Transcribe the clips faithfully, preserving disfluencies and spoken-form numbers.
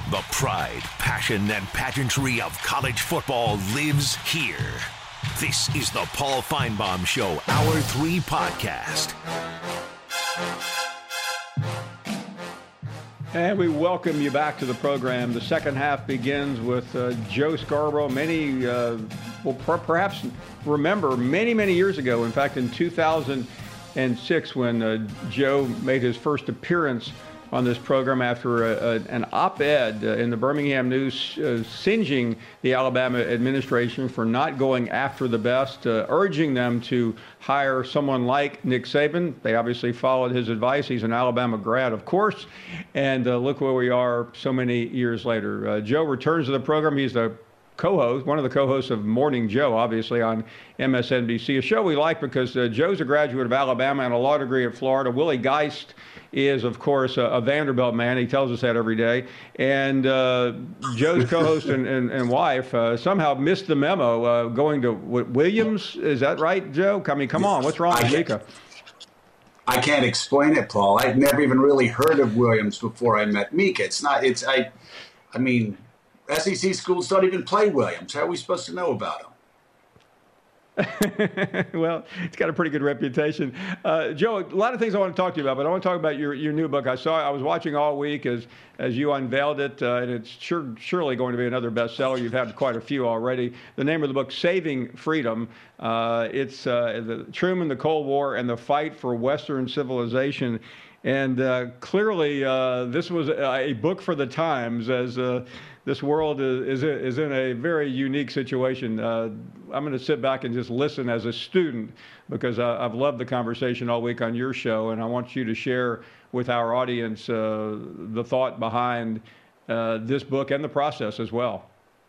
The pride, passion, and pageantry of college football lives here. This is the Paul Finebaum Show, Hour three podcast. And we welcome you back to the program. The second half begins with uh, Joe Scarborough. Many uh, will per- perhaps remember many, many years ago, in fact, in two thousand six, when uh, Joe made his first appearance on this program after a, a, an op-ed uh, in the Birmingham News uh, singeing the Alabama administration for not going after the best, uh, urging them to hire someone like Nick Saban. They obviously followed his advice. He's an Alabama grad, of course, and uh, look where we are so many years later. Uh, Joe returns to the program. He's the co-host, one of the co-hosts of Morning Joe, obviously, on M S N B C, a show we like because uh, Joe's a graduate of Alabama and a law degree at Florida. Willie Geist is, of course, a, a Vanderbilt man. He tells us that every day. And uh, Joe's co-host and, and, and wife uh, somehow missed the memo uh, going to w- Williams. Is that right, Joe? I mean, come on. What's wrong with Mika? I can't explain it, Paul. I'd never even really heard of Williams before I met Mika. It's not, it's, I, I mean, S E C schools don't even play Williams. How are we supposed to know about him? Well, it's got a pretty good reputation. Uh, Joe, a lot of things I want to talk to you about, but I want to talk about your, your new book. I saw, I was watching all week as as you unveiled it, uh, and it's sure, surely going to be another bestseller. You've had quite a few already. The name of the book, Saving Freedom. Uh, it's uh, the Truman, the Cold War, and the Fight for Western Civilization. And uh, clearly, uh, this was a, a book for the times, as uh, this world is, is is in a very unique situation. Uh, I'm going to sit back and just listen as a student because I, I've loved the conversation all week on your show, and I want you to share with our audience uh, the thought behind uh, this book and the process as well.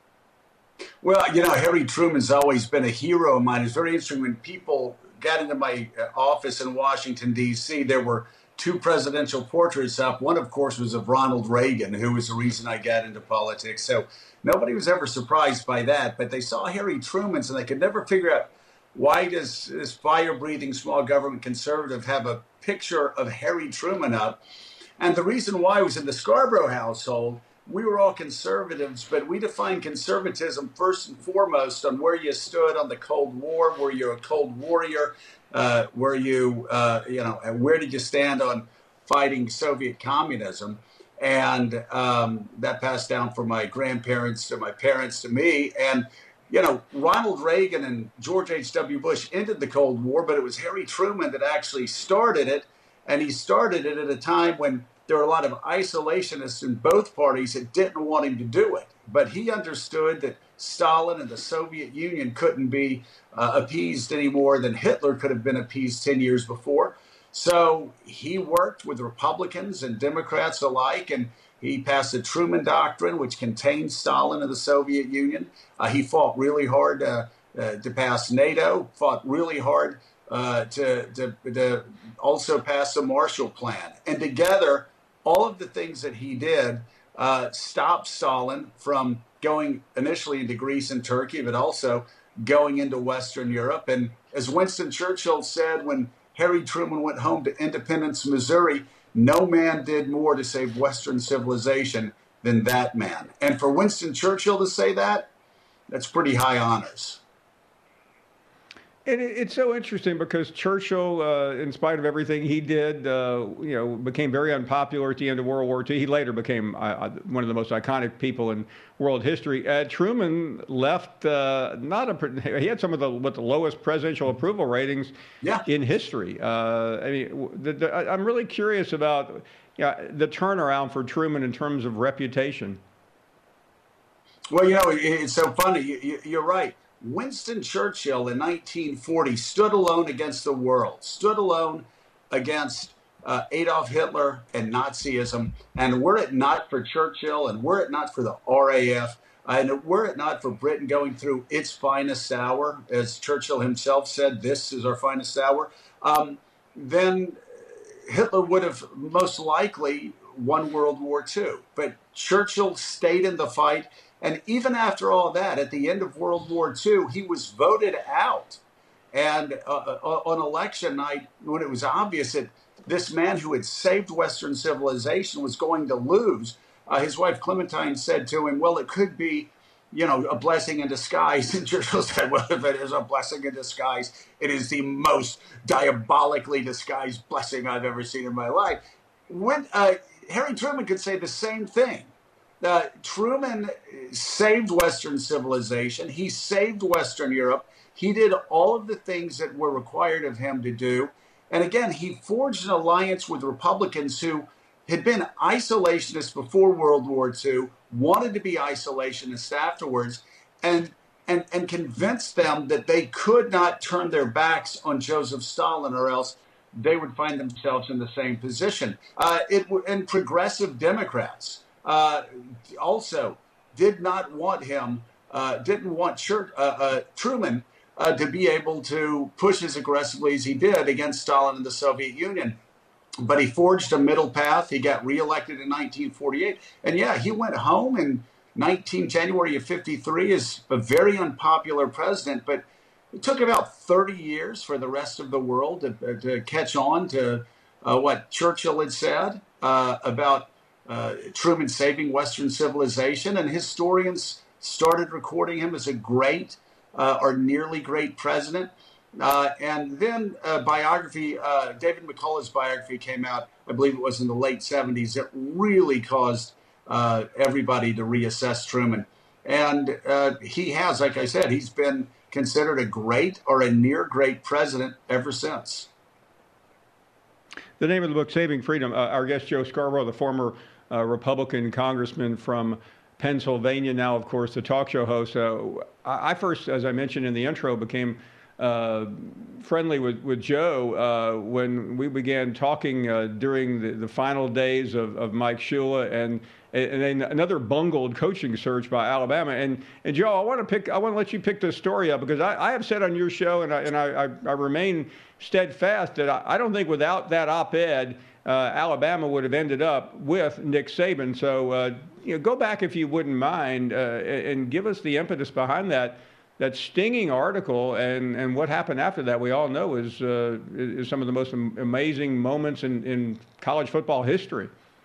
Well, you know, Harry Truman's always been a hero of mine. It's very interesting when people got into my office in Washington, D C, there were two presidential portraits up. One, of course, was of Ronald Reagan, who was the reason I got into politics. So nobody was ever surprised by that. But they saw Harry Truman's, and they could never figure out, why does this fire-breathing small government conservative have a picture of Harry Truman up? And the reason why was in the Scarborough household, we were all conservatives, but we defined conservatism first and foremost on where you stood on the Cold War. Were you a Cold Warrior? Uh, were you, uh, you know, where did you stand on fighting Soviet communism? And um, that passed down from my grandparents to my parents to me. And, you know, Ronald Reagan and George H W. Bush ended the Cold War, but it was Harry Truman that actually started it. And he started it at a time when there were a lot of isolationists in both parties that didn't want him to do it. But he understood that Stalin and the Soviet Union couldn't be uh, appeased any more than Hitler could have been appeased ten years before. So he worked with Republicans and Democrats alike, and he passed the Truman Doctrine, which contained Stalin and the Soviet Union. Uh, he fought really hard uh, uh, to pass NATO, fought really hard uh, to, to, to also pass the Marshall Plan. And together, all of the things that he did uh, stopped Stalin from going initially into Greece and Turkey, but also going into Western Europe. And as Winston Churchill said when Harry Truman went home to Independence, Missouri, no man did more to save Western civilization than that man. And for Winston Churchill to say that, that's pretty high honors. And it's so interesting because Churchill, uh, in spite of everything he did, uh, you know, became very unpopular at the end of World War Two. He later became uh, one of the most iconic people in world history. Uh, Truman left uh, not a. He had some of the with the lowest presidential approval ratings yeah. in history. Uh, I mean, the, the, I'm really curious about yeah, the turnaround for Truman in terms of reputation. Well, you know, it's so funny. You, you're right. Winston Churchill in nineteen forty stood alone against the world, stood alone against uh, Adolf Hitler and Nazism. And were it not for Churchill, and were it not for the R A F, and were it not for Britain going through its finest hour, as Churchill himself said, this is our finest hour, um, then Hitler would have most likely won World War Two. But Churchill stayed in the fight. And even after all that, at the end of World War Two, he was voted out. And uh, on election night, when it was obvious that this man who had saved Western civilization was going to lose, uh, his wife Clementine said to him, well, it could be, you know, a blessing in disguise. And Churchill said, well, if it is a blessing in disguise, it is the most diabolically disguised blessing I've ever seen in my life. When uh, Harry Truman could say the same thing. Uh, Truman saved Western civilization. He saved Western Europe. He did all of the things that were required of him to do. And again, he forged an alliance with Republicans who had been isolationists before World War Two, wanted to be isolationists afterwards, and, and, and convinced them that they could not turn their backs on Joseph Stalin, or else they would find themselves in the same position. Uh, it, and progressive Democrats uh, also did not want him, uh, didn't want Church, uh, uh, Truman uh, to be able to push as aggressively as he did against Stalin and the Soviet Union. But he forged a middle path. He got reelected in nineteen forty-eight. And yeah, he went home in nineteen January of fifty-three as a very unpopular president. But it took about thirty years for the rest of the world to, to catch on to uh, what Churchill had said uh, about uh, Truman saving Western civilization. And historians started recording him as a great uh, or nearly great president. Uh, and then a biography, uh, David McCullough's biography came out, I believe it was in the late seventies. It really caused uh, everybody to reassess Truman. And uh, he has, like I said, he's been considered a great or a near great president ever since. The name of the book, Saving Freedom. Uh, our guest, Joe Scarborough, the former uh, Republican congressman from Pennsylvania, now, of course, the talk show host. Uh, I first, as I mentioned in the intro, became Uh, friendly with, with Joe uh, when we began talking uh, during the, the final days of, of Mike Shula and and then another bungled coaching search by Alabama. And and Joe, I want to pick I want to let you pick this story up, because I, I have said on your show, and I and I, I, I remain steadfast that I, I don't think without that op-ed uh, Alabama would have ended up with Nick Saban. So uh, you know, go back if you wouldn't mind uh, and give us the impetus behind that. That stinging article, and, and what happened after that, we all know is uh, is some of the most amazing moments in, in college football history.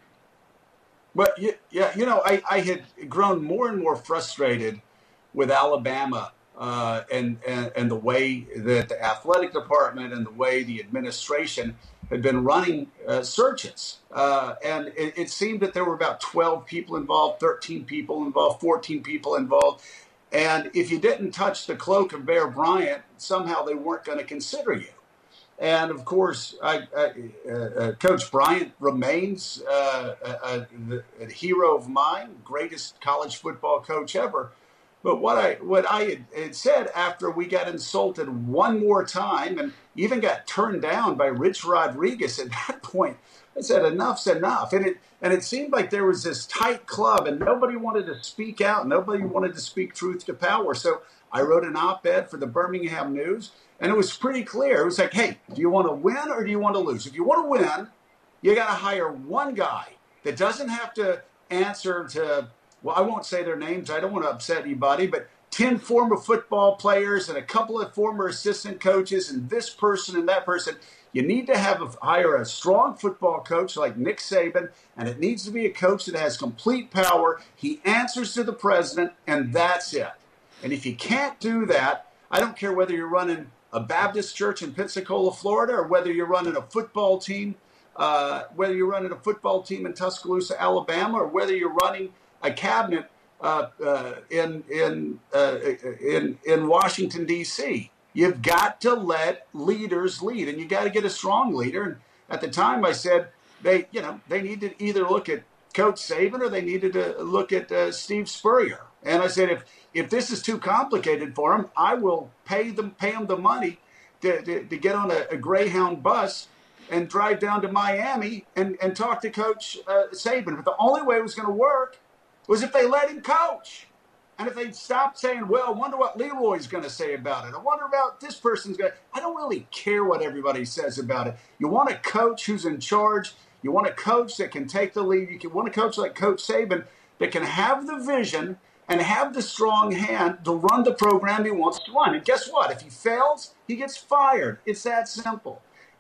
But yeah, you know, I, I had grown more and more frustrated with Alabama uh, and, and and the way that the athletic department and the way the administration had been running uh, searches. Uh, and it, it seemed that there were about twelve people involved, thirteen people involved, fourteen people involved. And if you didn't touch the cloak of Bear Bryant, somehow they weren't going to consider you. And of course, I, I, uh, uh, Coach Bryant remains uh, a, a, a hero of mine, greatest college football coach ever. But what I what I had, had said after we got insulted one more time and even got turned down by Rich Rodriguez at that point, I said enough's enough. And it and it seemed like there was this tight club and nobody wanted to speak out. Nobody wanted to speak truth to power. So I wrote an op-ed for the Birmingham News, and it was pretty clear. It was like, hey, do you want to win or do you want to lose? If you want to win, you got to hire one guy that doesn't have to answer to, well, I won't say their names. I don't want to upset anybody, but ten former football players and a couple of former assistant coaches and this person and that person. You need to have a, hire a strong football coach like Nick Saban, and it needs to be a coach that has complete power. He answers to the president, and that's it. And if you can't do that, I don't care whether you're running a Baptist church in Pensacola, Florida, or whether you're running a football team, uh, whether you're running a football team in Tuscaloosa, Alabama, or whether you're running a cabinet uh, uh, in in uh, in in Washington, D C You've got to let leaders lead, and you got to get a strong leader. And at the time, I said they, you know, they need to either look at Coach Saban or they needed to look at uh, Steve Spurrier. And I said, if if this is too complicated for them, I will pay them pay them the money to to, to get on a, a Greyhound bus and drive down to Miami and and talk to Coach uh, Saban. But the only way it was going to work was if they let him coach. And if they'd stop saying, well, I wonder what Leroy's going to say about it. I wonder about this person's going to. I don't really care what everybody says about it. You want a coach who's in charge. You want a coach that can take the lead. You want a coach like Coach Saban that can have the vision and have the strong hand to run the program he wants to run. And guess what? If he fails, he gets fired. It's that simple.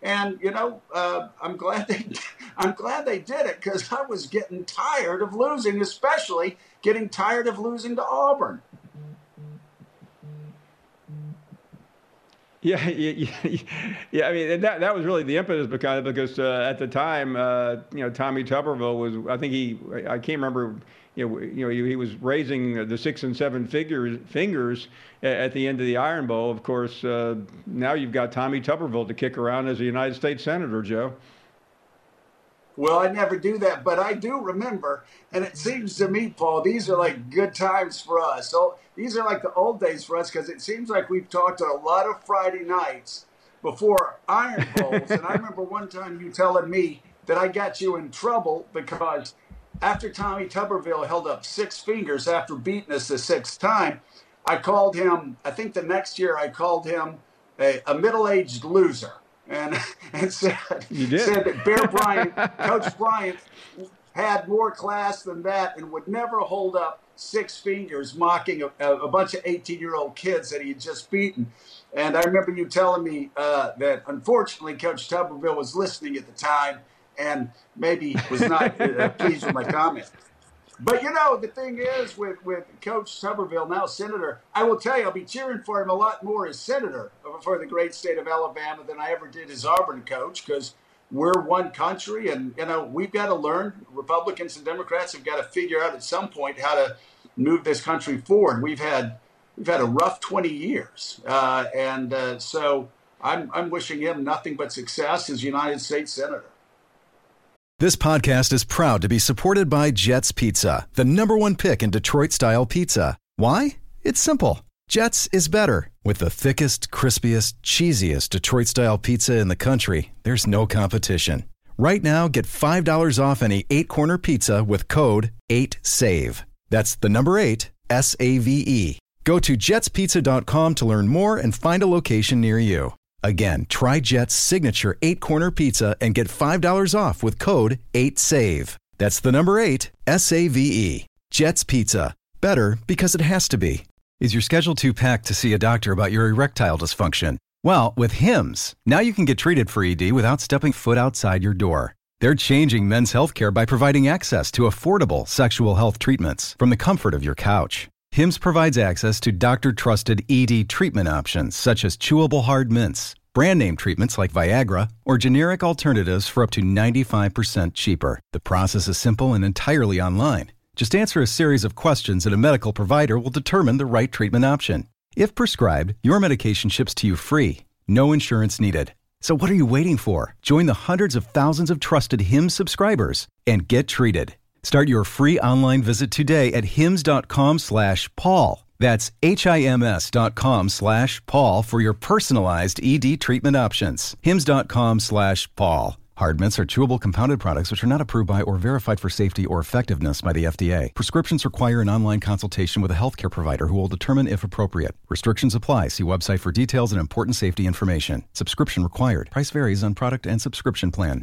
And, you know, uh, I'm glad they I'm glad they did it, because I was getting tired of losing, especially getting tired of losing to Auburn. Yeah, yeah, yeah, yeah. I mean, that that was really the impetus because because uh, at the time, uh, you know, Tommy Tuberville was. I think he. I can't remember. You know, you know, he, he was raising the six and seven figures fingers at the end of the Iron Bowl. Of course, uh, now you've got Tommy Tuberville to kick around as a United States Senator, Joe. Well, I never do that, but I do remember, and it seems to me, Paul, these are like good times for us. So these are like the old days for us, because it seems like we've talked a lot of Friday nights before Iron Bowls. And I remember one time you telling me that I got you in trouble because after Tommy Tuberville held up six fingers after beating us the sixth time, I called him, I think the next year I called him a, a middle-aged loser. And, and said, said that Bear Bryant, Coach Bryant, had more class than that and would never hold up six fingers, mocking a, a bunch of eighteen-year-old kids that he had just beaten. And I remember you telling me uh, that, unfortunately, Coach Tuberville was listening at the time and maybe was not uh, pleased with my comment. But, you know, the thing is with, with Coach Tuberville, now Senator, I will tell you, I'll be cheering for him a lot more as Senator for the great state of Alabama than I ever did as Auburn coach, because we're one country and, you know, we've got to learn. Republicans and Democrats have got to figure out at some point how to move this country forward. We've had we've had a rough twenty years. Uh, and uh, so I'm, I'm wishing him nothing but success as United States Senator. This podcast is proud to be supported by Jets Pizza, the number one pick in Detroit-style pizza. Why? It's simple. Jets is better. With the thickest, crispiest, cheesiest Detroit-style pizza in the country, there's no competition. Right now, get five dollars off any eight-corner pizza with code eight save. That's the number eight, S A V E. Go to jets pizza dot com to learn more and find a location near you. Again, try Jet's signature eight-corner pizza and get five dollars off with code eight save. That's the number eight, S A V E. Jet's Pizza. Better because it has to be. Is your schedule too packed to see a doctor about your erectile dysfunction? Well, with Hims, now you can get treated for E D without stepping foot outside your door. They're changing men's healthcare by providing access to affordable sexual health treatments from the comfort of your couch. Hims provides access to doctor-trusted E D treatment options such as chewable hard mints, brand name treatments like Viagra, or generic alternatives for up to ninety-five percent cheaper. The process is simple and entirely online. Just answer a series of questions and a medical provider will determine the right treatment option. If prescribed, your medication ships to you free. No insurance needed. So what are you waiting for? Join the hundreds of thousands of trusted Hims subscribers and get treated. Start your free online visit today at hims.com slash Paul. That's H-I-M-S dot com slash Paul for your personalized E D treatment options. Hims.com slash Paul. Hard mints are chewable compounded products which are not approved by or verified for safety or effectiveness by the F D A. Prescriptions require an online consultation with a healthcare provider who will determine if appropriate. Restrictions apply. See website for details and important safety information. Subscription required. Price varies on product and subscription plan.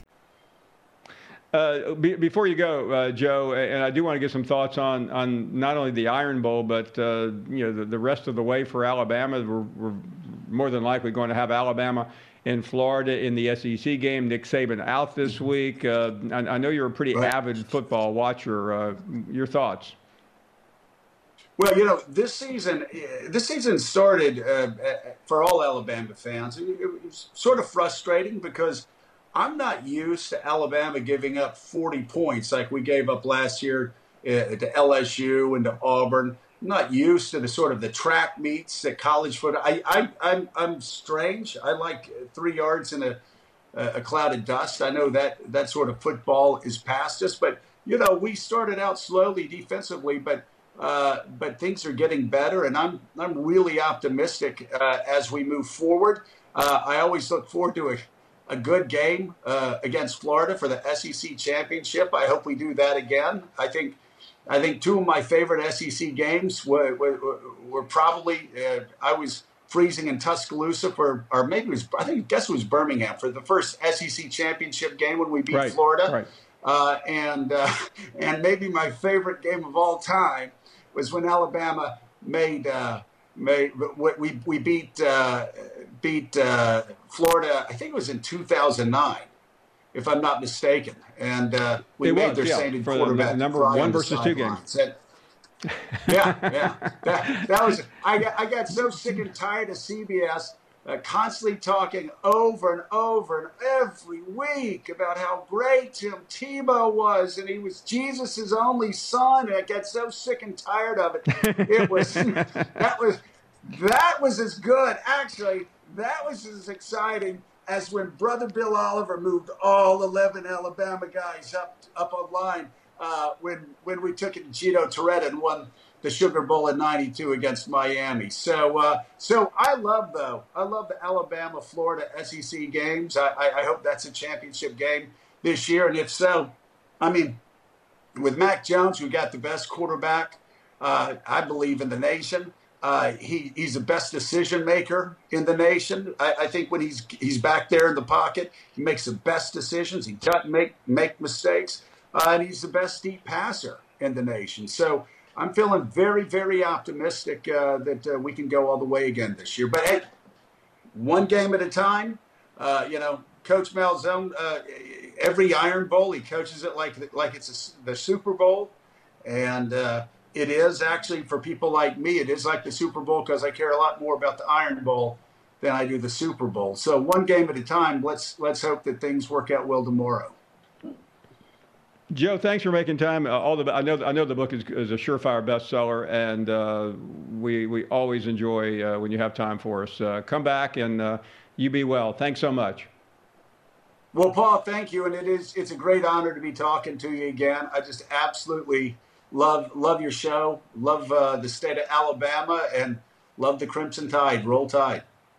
Uh, be, before you go, uh, Joe, and I do want to get some thoughts on, on not only the Iron Bowl, but uh, you know the, the rest of the way for Alabama. We're, we're more than likely going to have Alabama in Florida in the S E C game. Nick Saban out this week. Uh, I, I know you're a pretty right. avid football watcher. Uh, your thoughts? Well, you know, this season, this season started uh, for all Alabama fans. It, it was sort of frustrating because I'm not used to Alabama giving up forty points like we gave up last year uh, to L S U and to Auburn. I'm not used to the sort of the track meets that college football. I, I, I'm, I'm strange. I like three yards in a, a cloud of dust. I know that that sort of football is past us, but you know, we started out slowly defensively, but uh, but things are getting better, and I'm I'm really optimistic uh, as we move forward. Uh, I always look forward to a. a good game uh, against Florida for the S E C championship. I hope we do that again. I think I think two of my favorite S E C games were, were, were probably, uh, I was freezing in Tuscaloosa for, or maybe it was, I think, I guess it was Birmingham for the first S E C championship game when we beat right, Florida. Right. Uh, and, uh, and maybe my favorite game of all time was when Alabama made uh, made, we we beat uh, beat uh, Florida. I think it was in two thousand nine, if I'm not mistaken, and uh, we it made was, their yeah, standing for quarterback the number one versus two games. And, yeah, yeah, that, that was. I got I got so sick and tired of C B S. Uh, constantly talking over and over and every week about how great Tim Tebow was, and he was Jesus' only son, and I got so sick and tired of it. It was that was that was as good, actually. That was as exciting as when Brother Bill Oliver moved all eleven Alabama guys up up on line uh, when when we took it to Gino Torretta and won the Sugar Bowl in ninety-two against Miami. So, uh, so I love though. I love the Alabama Florida S E C games. I, I, I hope that's a championship game this year, and if so, I mean, with Mac Jones, we got the best quarterback, uh, I believe, in the nation. Uh, he he's the best decision maker in the nation. I, I think when he's he's back there in the pocket, he makes the best decisions. He doesn't make make mistakes, uh, and he's the best deep passer in the nation. So I'm feeling very, very optimistic uh, that uh, we can go all the way again this year. But hey, one game at a time. Uh, you know, Coach Malzone, uh, every Iron Bowl, he coaches it like like it's a, the Super Bowl. And uh, it is actually, for people like me, it is like the Super Bowl because I care a lot more about the Iron Bowl than I do the Super Bowl. So one game at a time. Let's let's hope that things work out well tomorrow. Joe, thanks for making time. Uh, all the I know I know the book is, is a surefire bestseller, and uh, we we always enjoy uh, when you have time for us. Uh, come back and uh, you be well. Thanks so much. Well, Paul, thank you, and it is it's a great honor to be talking to you again. I just absolutely love love your show, love uh, the state of Alabama, and love the Crimson Tide. Roll Tide.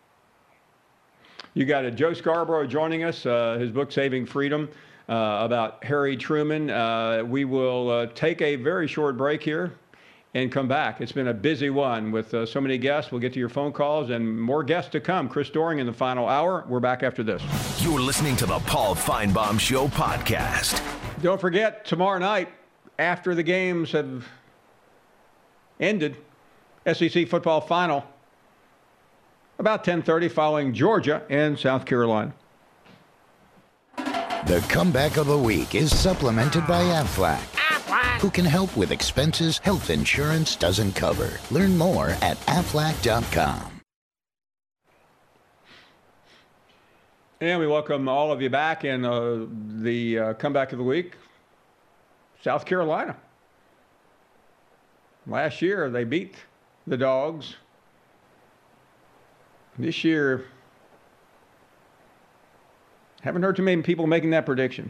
You got it. Joe Scarborough joining us. Uh, his book, Saving Freedom. Uh, about Harry Truman. Uh, we will uh, take a very short break here and come back. It's been a busy one with uh, so many guests. We'll get to your phone calls and more guests to come. Chris Doering in the final hour. We're back after this. You're listening to the Paul Finebaum Show podcast. Don't forget, tomorrow night, after the games have ended, S E C football final, about ten thirty, following Georgia and South Carolina. The comeback of the week is supplemented by Aflac, Aflac, who can help with expenses health insurance doesn't cover. Learn more at aflac dot com. And we welcome all of you back in uh, the uh, comeback of the week. South Carolina. Last year they beat the Dogs. This year, haven't heard too many people making that prediction.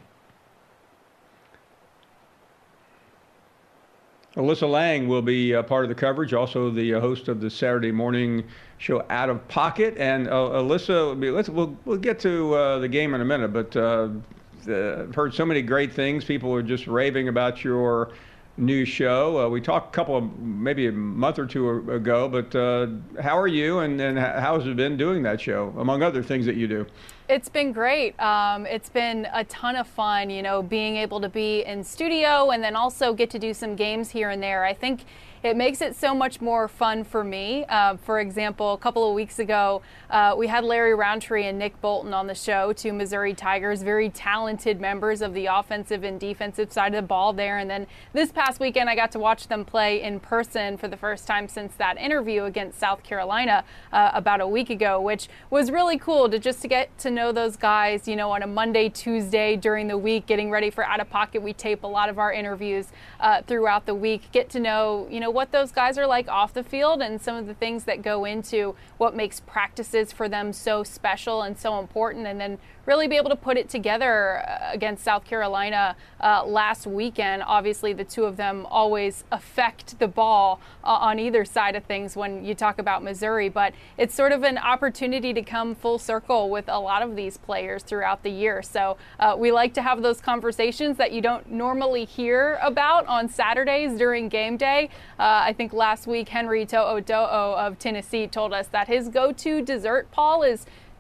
Alyssa Lang will be a part of the coverage, also the host of the Saturday morning show Out of Pocket. And uh, Alyssa, let's, we'll, we'll get to uh, the game in a minute, but uh, I've heard so many great things. People are just raving about your new show. Uh, we talked a couple of, maybe a month or two ago, but uh, how are you and, and how has it been doing that show, among other things that you do? It's been great. Um, it's been a ton of fun, you know, being able to be in studio and then also get to do some games here and there. I think it makes it so much more fun for me. Uh, for example, a couple of weeks ago, uh, we had Larry Roundtree and Nick Bolton on the show, two Missouri Tigers, very talented members of the offensive and defensive side of the ball there. And then this past weekend, I got to watch them play in person for the first time since that interview against South Carolina uh, about a week ago, which was really cool to just to get to know those guys, you know, on a Monday, Tuesday during the week, getting ready for Out of Pocket. We tape a lot of our interviews uh, throughout the week, get to know, you know, what those guys are like off the field and some of the things that go into what makes practices for them so special and so important, and then really be able to put it together against South Carolina uh, last weekend. Obviously, the two of them always affect the ball uh, on either side of things when you talk about Missouri, but it's sort of an opportunity to come full circle with a lot of these players throughout the year. So uh, we like to have those conversations that you don't normally hear about on Saturdays during game day. Uh, I think last week, Henry To'oto'o of Tennessee told us that his go-to dessert, Paul, is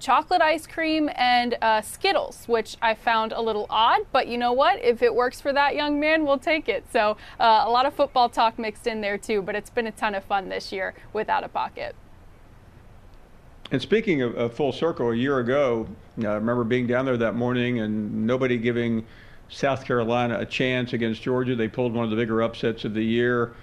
chocolate ice cream and uh, Skittles, which I found a little odd, but you know what? If it works for that young man, we'll take it. So uh, a lot of football talk mixed in there too, but it's been a ton of fun this year with Out of Pocket. And speaking of, of full circle, a year ago, uh, I remember being down there that morning and nobody giving South Carolina a chance against Georgia. They pulled one of the bigger upsets of the year.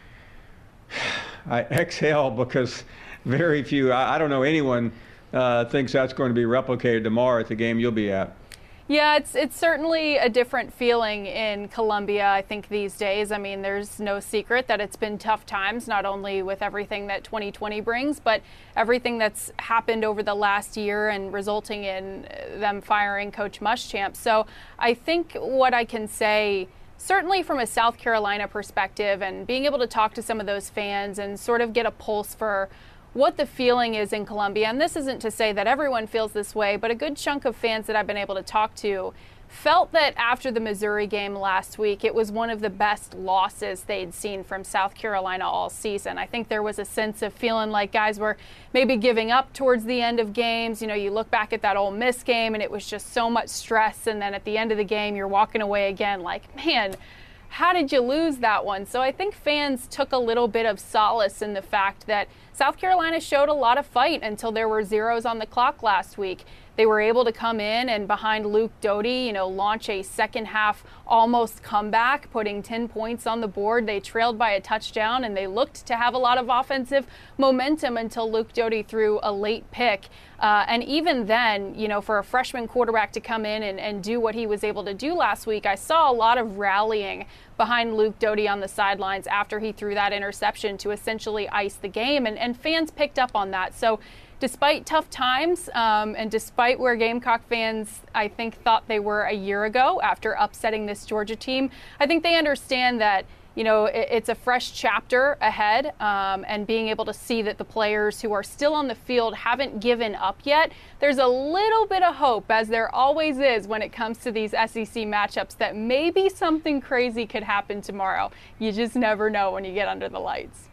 I exhale because very few, I, I don't know anyone uh, thinks that's going to be replicated tomorrow at the game you'll be at. Yeah, it's it's certainly a different feeling in Columbia, I think, these days. I mean, there's no secret that it's been tough times, not only with everything that twenty twenty brings, but everything that's happened over the last year and resulting in them firing Coach Muschamp. So I think what I can say, certainly from a South Carolina perspective and being able to talk to some of those fans and sort of get a pulse for what the feeling is in Columbia, and this isn't to say that everyone feels this way, but a good chunk of fans that I've been able to talk to felt that after the Missouri game last week, it was one of the best losses they'd seen from South Carolina all season. I think there was a sense of feeling like guys were maybe giving up towards the end of games. You know, you look back at that Ole Miss game and it was just so much stress, and then at the end of the game, you're walking away again like, man, how did you lose that one? So I think fans took a little bit of solace in the fact that South Carolina showed a lot of fight until there were zeros on the clock last week. They were able to come in and behind Luke Doty, you know, launch a second half almost comeback, putting ten points on the board. They trailed by a touchdown and they looked to have a lot of offensive momentum until Luke Doty threw a late pick. Uh, and even then, you know, for a freshman quarterback to come in and, and do what he was able to do last week, I saw a lot of rallying behind Luke Doty on the sidelines after he threw that interception to essentially ice the game. And, and fans picked up on that. So despite tough times um, and despite where Gamecock fans, I think, thought they were a year ago after upsetting this Georgia team, I think they understand that, you know, it, it's a fresh chapter ahead, um, and being able to see that the players who are still on the field haven't given up yet. There's a little bit of hope, as there always is when it comes to these S E C matchups, that maybe something crazy could happen tomorrow. You just never know when you get under the lights.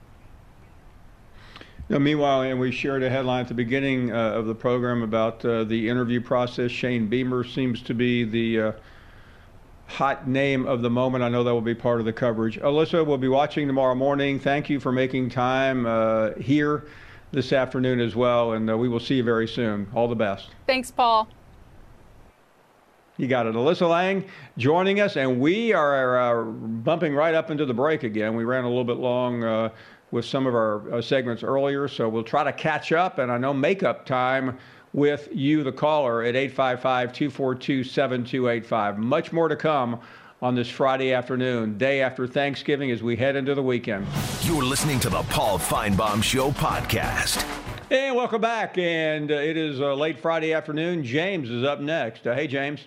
Now, meanwhile, and we shared a headline at the beginning uh, of the program about uh, the interview process. Shane Beamer seems to be the uh, hot name of the moment. I know that will be part of the coverage. Alyssa, we'll be watching tomorrow morning. Thank you for making time uh, here this afternoon as well, and uh, we will see you very soon. All the best. Thanks, Paul. You got it. Alyssa Lang joining us, and we are uh, bumping right up into the break again. We ran a little bit long uh, with some of our uh, segments earlier, so we'll try to catch up, and I know make-up time with you, the caller, at eight five five, two four two, seven two eight five. Much more to come on this Friday afternoon, day after Thanksgiving, as we head into the weekend. You're listening to the Paul Finebaum Show podcast. And welcome back, and uh, it is uh, late Friday afternoon. James is up next. Uh, hey, James.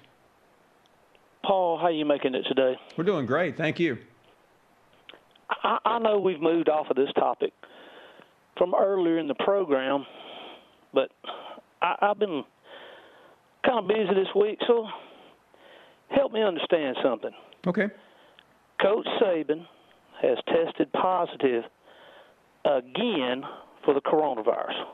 Paul, how are you making it today? We're doing great. Thank you. I, I know we've moved off of this topic from earlier in the program, but I, I've been kind of busy this week, so help me understand something. Okay. Coach Saban has tested positive again for the coronavirus.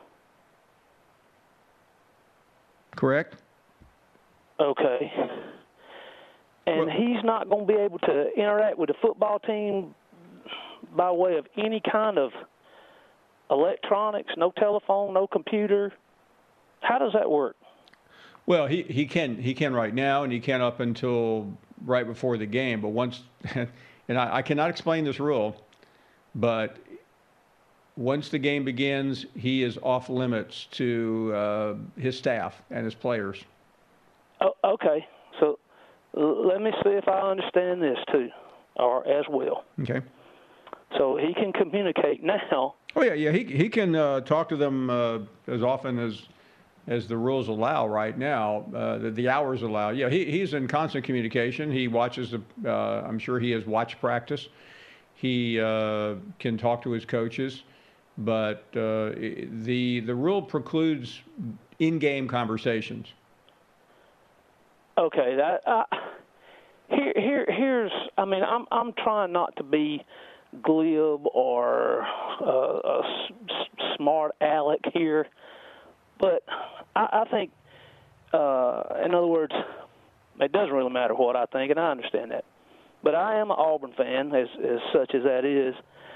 Correct. Okay. And Well, he's not going to be able to interact with the football team by way of any kind of electronics, no telephone, no computer. How does that work? Well, he, he can he can right now, and he can up until right before the game. But once, and I, I cannot explain this rule, but once the game begins, he is off limits to uh, his staff and his players. Oh, okay, so let me see if I understand this too, or as well. Okay. So he can communicate now. Oh yeah, yeah. He he can uh, talk to them uh, as often as as the rules allow right now. Uh, the, the hours allow. Yeah, he he's in constant communication. He watches the. Uh, I'm sure he has watch practice. He uh, can talk to his coaches, but uh, the the rule precludes in-game conversations. Okay, that uh, here here here's. I mean, I'm I'm trying not to be glib or uh, a s- smart aleck here, but I, I think, uh, in other words, it doesn't really matter what I think, and I understand that. But I am an Auburn fan, as, as such as that is.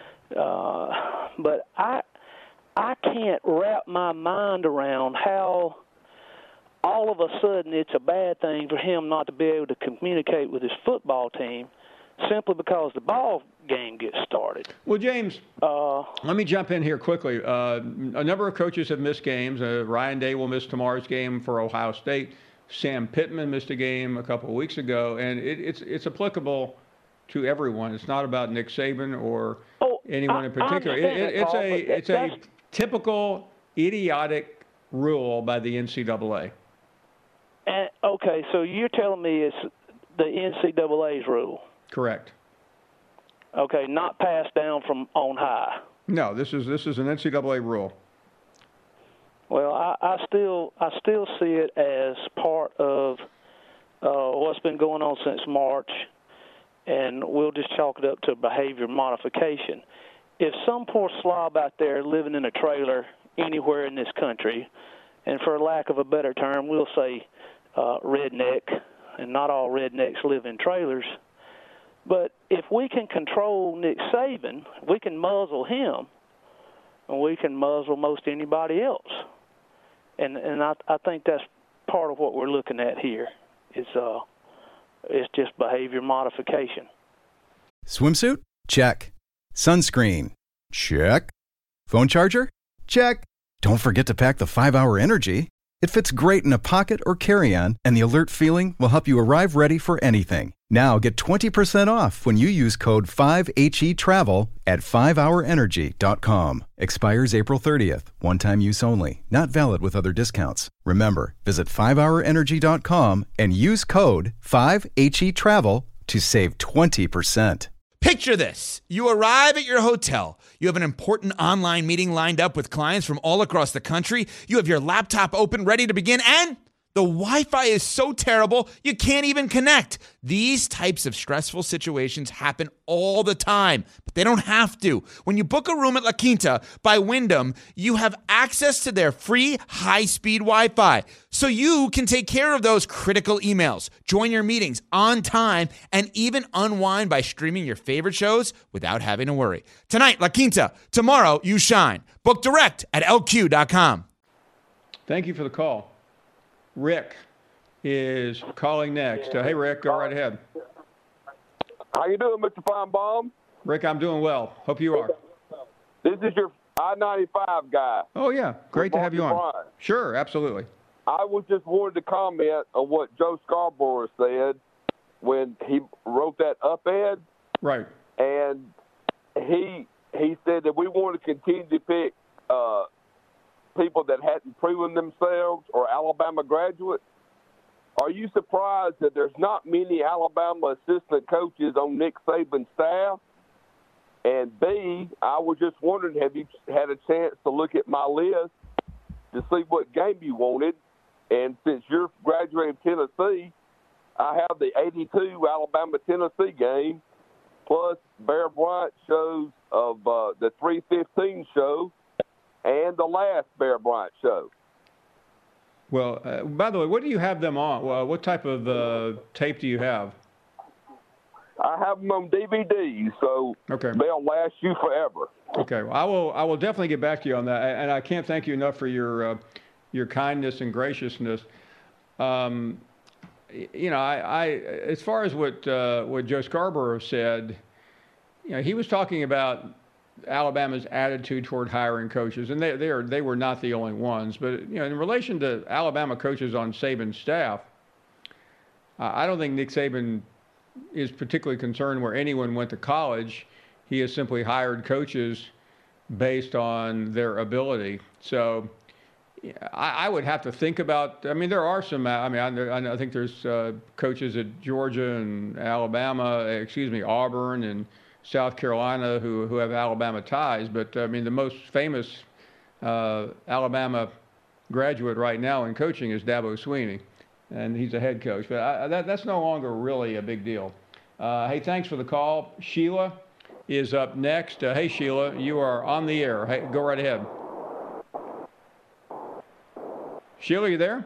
Uh, but I I can't wrap my mind around how all of a sudden it's a bad thing for him not to be able to communicate with his football team simply because the ball game gets started. Well, James, uh, let me jump in here quickly. Uh, a number of coaches have missed games. Uh, Ryan Day will miss tomorrow's game for Ohio State. Sam Pittman missed a game a couple of weeks ago, and it, it's it's applicable to everyone. It's not about Nick Saban or oh, anyone I, in particular. It, it, it's a it's a typical idiotic rule by the N C double A. And, okay, so you're telling me it's the N C double A's rule? Correct. Okay, not passed down from on high. No, this is this is an N C double A rule. Well, I, I still I still see it as part of uh, what's been going on since March, and we'll just chalk it up to behavior modification. If some poor slob out there living in a trailer anywhere in this country, and for lack of a better term, we'll say uh, redneck, and not all rednecks live in trailers, but if we can control Nick Saban, we can muzzle him, and we can muzzle most anybody else. And and I, I think that's part of what we're looking at here. Is uh, it's just behavior modification. Swimsuit? Check. Sunscreen? Check. Phone charger? Check. Don't forget to pack the five hour Energy. It fits great in a pocket or carry-on, and the alert feeling will help you arrive ready for anything. Now get twenty percent off when you use code five H E travel at five hour energy dot com. Expires April thirtieth. One-time use only. Not valid with other discounts. Remember, visit five hour energy dot com and use code five H E travel to save twenty percent. Picture this. You arrive at your hotel. You have an important online meeting lined up with clients from all across the country. You have your laptop open, ready to begin, and the Wi-Fi is so terrible, you can't even connect. These types of stressful situations happen all the time, but they don't have to. When you book a room at La Quinta by Wyndham, you have access to their free high-speed Wi-Fi, so you can take care of those critical emails, join your meetings on time, and even unwind by streaming your favorite shows without having to worry. Tonight, La Quinta. Tomorrow, you shine. Book direct at L Q dot com. Thank you for the call. Rick is calling next. Uh, hey, Rick, go right ahead. How you doing, Mister Feinbaum? Rick, I'm doing well. Hope you are. This is your I ninety-five guy. Oh, yeah. Great to have you on. Brian. Sure, absolutely. I was just wanted to comment on what Joe Scarborough said when he wrote that op-ed. Right. And he he said that we want to continue to pick uh, people that hadn't proven themselves or Alabama graduates. Are you surprised that there's not many Alabama assistant coaches on Nick Saban's staff? And B, I was just wondering, have you had a chance to look at my list to see what game you wanted? And since you're graduating Tennessee, I have the eighty-two Alabama-Tennessee game, plus Bear Bryant shows of uh, the three fifteen show, and the last Bear Bryant show. Well, uh, by the way, what do you have them on? Well, what type of uh, tape do you have? I have them on D V D, so okay. They'll last you forever. Okay, well, I will. I will definitely get back to you on that, and I can't thank you enough for your uh, your kindness and graciousness. Um, you know, I, I as far as what uh, what Joe Scarborough said, you know, he was talking about Alabama's attitude toward hiring coaches, and they they are they were not the only ones. But you know, in relation to Alabama coaches on Saban's staff, uh, I don't think Nick Saban is particularly concerned where anyone went to college. He has simply hired coaches based on their ability. So I, I would have to think about, I mean, there are some, I mean, I, I think there's uh, coaches at Georgia and Alabama, excuse me, Auburn and South Carolina who, who have Alabama ties. But, I mean, the most famous uh, Alabama graduate right now in coaching is Dabo Swinney, and he's a head coach. But I, that, that's no longer really a big deal. Uh, hey, thanks for the call. Sheila is up next. Uh, hey, Sheila, you are on the air. Hey, go right ahead. Sheila, you there?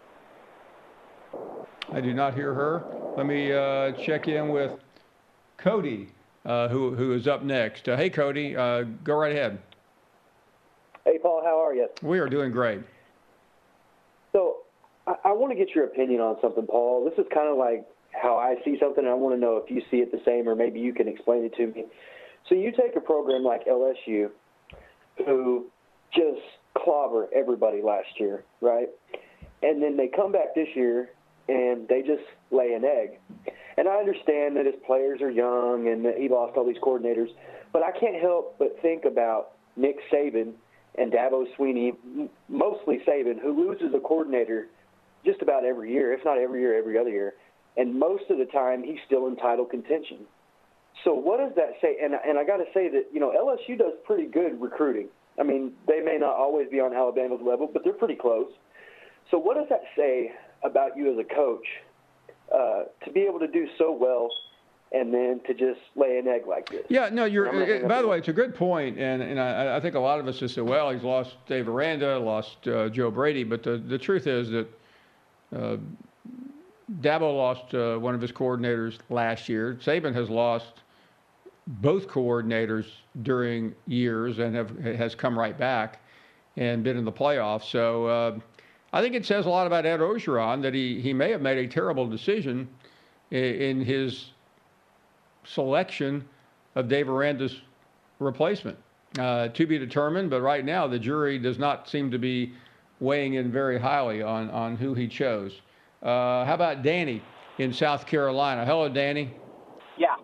I do not hear her. Let me uh, check in with Cody, uh, who who is up next. Uh, hey, Cody, uh, go right ahead. Hey, Paul, how are you? We are doing great. So I, I want to get your opinion on something, Paul. This is kind of like how I see something. I want to know if you see it the same, or maybe you can explain it to me. So you take a program like L S U, who just clobber everybody last year, right? And then they come back this year and they just lay an egg. And I understand that his players are young and that he lost all these coordinators, but I can't help but think about Nick Saban and Dabo Swinney, mostly Saban, who loses a coordinator just about every year, if not every year, every other year. And most of the time, he's still in title contention. So what does that say? And, and I got to say that, you know, L S U does pretty good recruiting. I mean, they may not always be on Alabama's level, but they're pretty close. So what does that say about you as a coach uh, to be able to do so well and then to just lay an egg like this? Yeah, no, you're. Uh, by the way, it's a good point, and and I, I think a lot of us just said, well, he's lost Dave Aranda, lost uh, Joe Brady, but the the truth is that uh, Dabo lost uh, one of his coordinators last year. Saban has lost both coordinators during years and have has come right back and been in the playoffs. So uh, I think it says a lot about Ed Orgeron that he he may have made a terrible decision in, in his selection of Dave Aranda's replacement. Uh, to be determined, but right now the jury does not seem to be weighing in very highly on, on who he chose. Uh, how about Danny in South Carolina? Hello, Danny. Yeah.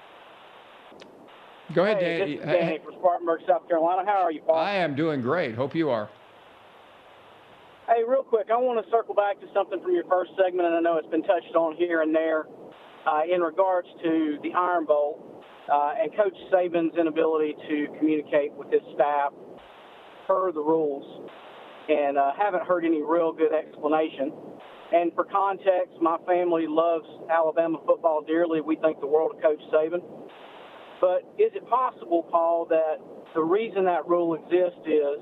Go ahead, hey, Danny. This is Danny from Spartanburg, South Carolina. How are you, Paul? I am doing great. Hope you are. Hey, real quick, I want to circle back to something from your first segment, and I know it's been touched on here and there. Uh, in regards to the Iron Bowl uh, and Coach Saban's inability to communicate with his staff per the rules, and uh, haven't heard any real good explanation. And for context, my family loves Alabama football dearly. We think the world of Coach Saban. But is it possible, Paul, that the reason that rule exists is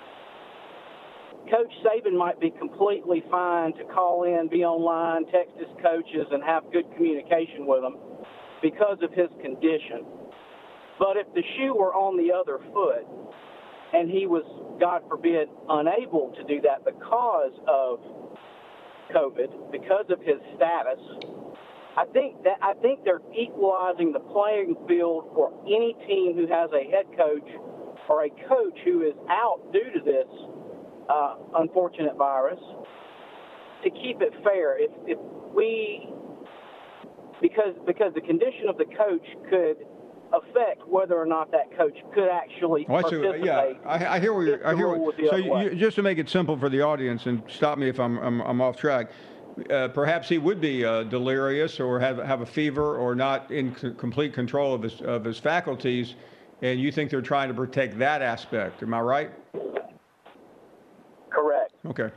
Coach Saban might be completely fine to call in, be online, text his coaches, and have good communication with them because of his condition. But if the shoe were on the other foot and he was, God forbid, unable to do that because of COVID, because of his status, I think that I think they're equalizing the playing field for any team who has a head coach or a coach who is out due to this Uh, unfortunate virus, to keep it fair. If, if we, because because the condition of the coach could affect whether or not that coach could actually well, participate. So, yeah, I, I hear where you're. I hear. What, so you, you, just to make it simple for the audience, and stop me if I'm I'm, I'm off track. Uh, perhaps he would be uh, delirious or have have a fever or not in c- complete control of his of his faculties, and you think they're trying to protect that aspect. Am I right? Correct. Okay.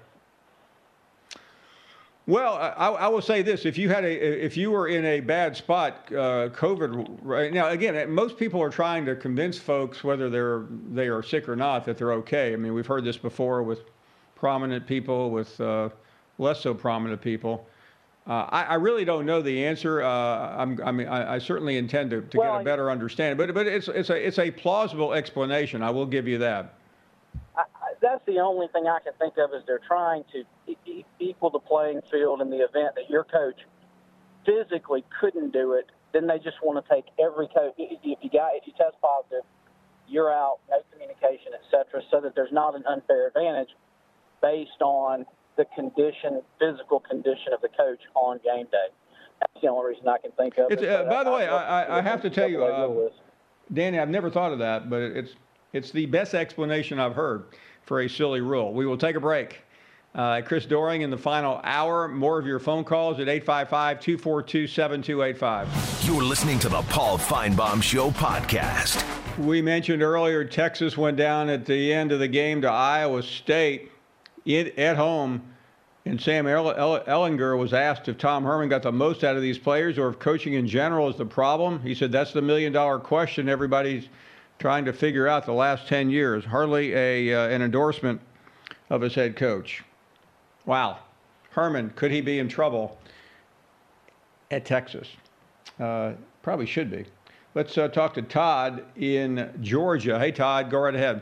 Well, I, I will say this: if you had a, if you were in a bad spot, uh, COVID right now, again, most people are trying to convince folks, whether they're they are sick or not, that they're okay. I mean, we've heard this before with prominent people, with uh, less so prominent people. Uh, I, I really don't know the answer. Uh, I'm, I mean, I, I certainly intend to, to well, get a better understanding, but but it's it's a it's a plausible explanation. I will give you that. I, that's the only thing I can think of is they're trying to e- equal the playing field in the event that your coach physically couldn't do it. Then they just want to take every coach. If you got, if you test positive, you're out, no communication, et cetera, so that there's not an unfair advantage based on the condition, physical condition of the coach on game day. That's the only reason I can think of. It's, it, uh, by the way, I, I, I have to tell you, uh, Danny, I've never thought of that, but it's it's the best explanation I've heard for a silly rule. We will take a break. Uh, Chris Doering in the final hour. More of your phone calls at eight five five, two four two, seven two eight five. You're listening to the Paul Feinbaum Show podcast. We mentioned earlier Texas went down at the end of the game to Iowa State it, at home. And Sam Ehlinger was asked if Tom Herman got the most out of these players or if coaching in general is the problem. He said that's the million-dollar question everybody's trying to figure out the last ten years. Hardly a uh, an endorsement of his head coach. Wow. Herman, could he be in trouble at Texas? Uh, probably should be. Let's uh, talk to Todd in Georgia. Hey, Todd, go right ahead.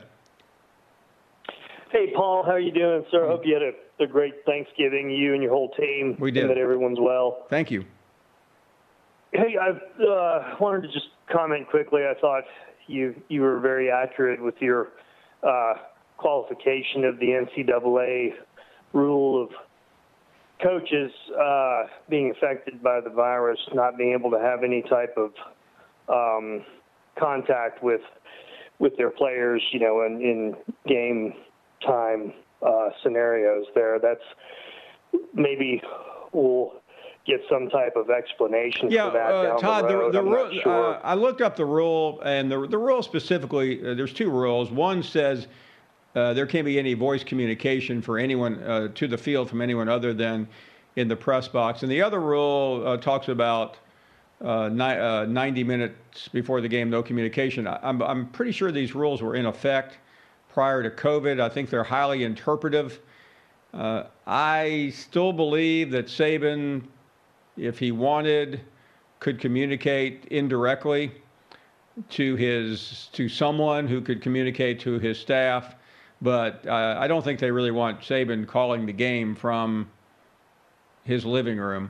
Hey, Paul, how are you doing, sir? I hope you had a, a great Thanksgiving, you and your whole team. We did. And that everyone's well. Thank you. Hey, I uh, wanted to just comment quickly. I thought you you were very accurate with your uh, qualification of the N C double A rule of coaches uh, being affected by the virus, not being able to have any type of um, contact with with their players, you know, in, in game time uh, scenarios there. That's maybe we'll get some type of explanation yeah, for that uh, down Todd, the road. the, the I'm rule, not sure. uh, I looked up the rule, and the, the rule specifically, uh, there's two rules. One says uh, there can't be any voice communication for anyone uh, to the field from anyone other than in the press box. And the other rule uh, talks about uh, ni- uh, ninety minutes before the game, no communication. I, I'm, I'm pretty sure these rules were in effect prior to COVID. I think they're highly interpretive. Uh, I still believe that Saban, if he wanted, could communicate indirectly to his to someone who could communicate to his staff. But uh, I don't think they really want Saban calling the game from his living room.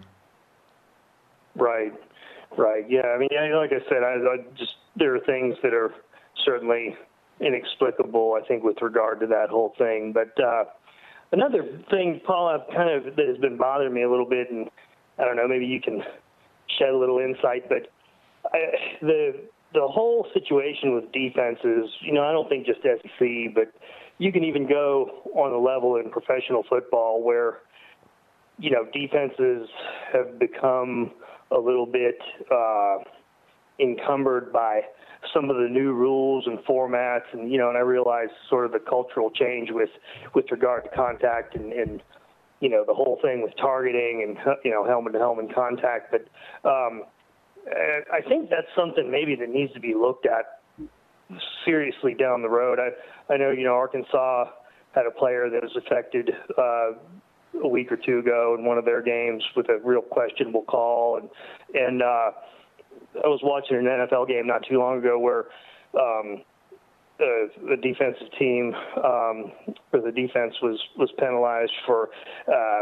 Right, right. Yeah, I mean, like I said, I, I just there are things that are certainly inexplicable, I think, with regard to that whole thing. But uh, another thing, Paul, I've kind of that has been bothering me a little bit, and I don't know, maybe you can shed a little insight, but I, the the whole situation with defenses, you know, I don't think just S E C, but you can even go on a level in professional football where, you know, defenses have become a little bit uh, encumbered by some of the new rules and formats, and, you know, and I realize sort of the cultural change with, with regard to contact and, and you know, the whole thing with targeting and, you know, helmet-to-helmet contact. But um, I think that's something maybe that needs to be looked at seriously down the road. I, I know, you know, Arkansas had a player that was affected uh, a week or two ago in one of their games with a real questionable call. And, and uh, I was watching an N F L game not too long ago where um, the, the defensive team um, or the defense was, was penalized for uh,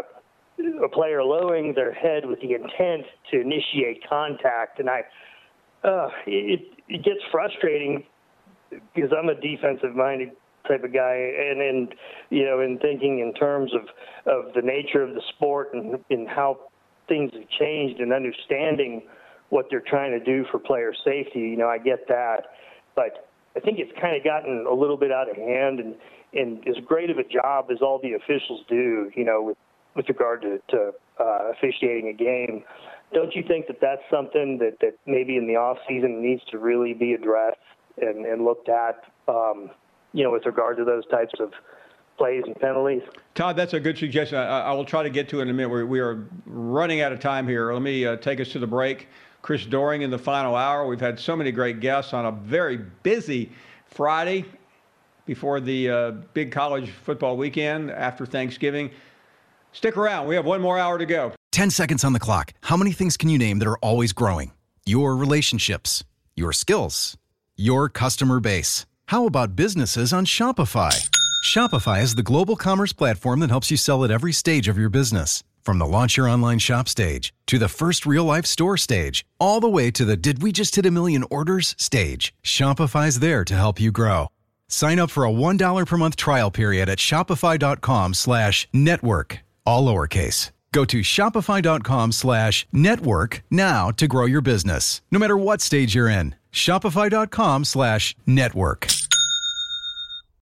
a player lowering their head with the intent to initiate contact. And I, uh, it, it gets frustrating because I'm a defensive-minded type of guy, and, and you know, in thinking in terms of, of the nature of the sport and, and how things have changed and understanding what they're trying to do for player safety, you know, I get that. But I think it's kind of gotten a little bit out of hand, and, and as great of a job as all the officials do, you know, with, with regard to, to uh, officiating a game, don't you think that that's something that, that maybe in the off season needs to really be addressed and, and looked at, um, you know, with regard to those types of plays and penalties? Todd, that's a good suggestion. I, I will try to get to it in a minute. We, we are running out of time here. Let me uh, take us to the break. Chris Doering in the final hour. We've had so many great guests on a very busy Friday before the uh, big college football weekend after Thanksgiving. Stick around. We have one more hour to go. ten seconds on the clock. How many things can you name that are always growing? Your relationships, your skills, your customer base. How about businesses on Shopify? Shopify is the global commerce platform that helps you sell at every stage of your business. From the launch your online shop stage to the first real-life store stage, all the way to the did we just hit a million orders stage, Shopify's there to help you grow. Sign up for a one dollar per month trial period at shopify.com slash network, all lowercase. Go to shopify.com slash network now to grow your business, no matter what stage you're in. Shopify.com slash network.